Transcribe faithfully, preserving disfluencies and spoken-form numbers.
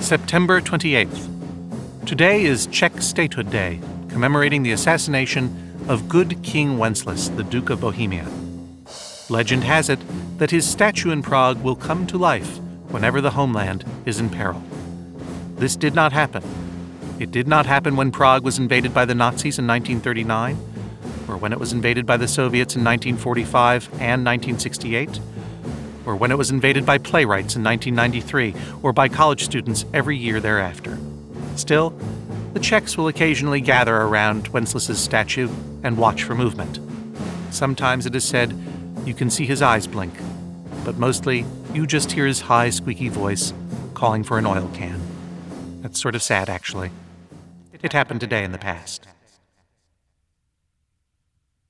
September twenty-eighth. Today is Czech Statehood Day, commemorating the assassination of good King Wenceslas, the Duke of Bohemia. Legend has it that his statue in Prague will come to life whenever the homeland is in peril. This did not happen. It did not happen when Prague was invaded by the Nazis in nineteen thirty-nine, or when it was invaded by the Soviets in nineteen forty-five and nineteen sixty-eight, or when it was invaded by playwrights in nineteen ninety-three, or by college students every year thereafter. Still, the Czechs will occasionally gather around Wenceslas's statue and watch for movement. Sometimes it is said you can see his eyes blink, but mostly you just hear his high, squeaky voice calling for an oil can. That's sort of sad, actually. It happened today in the past.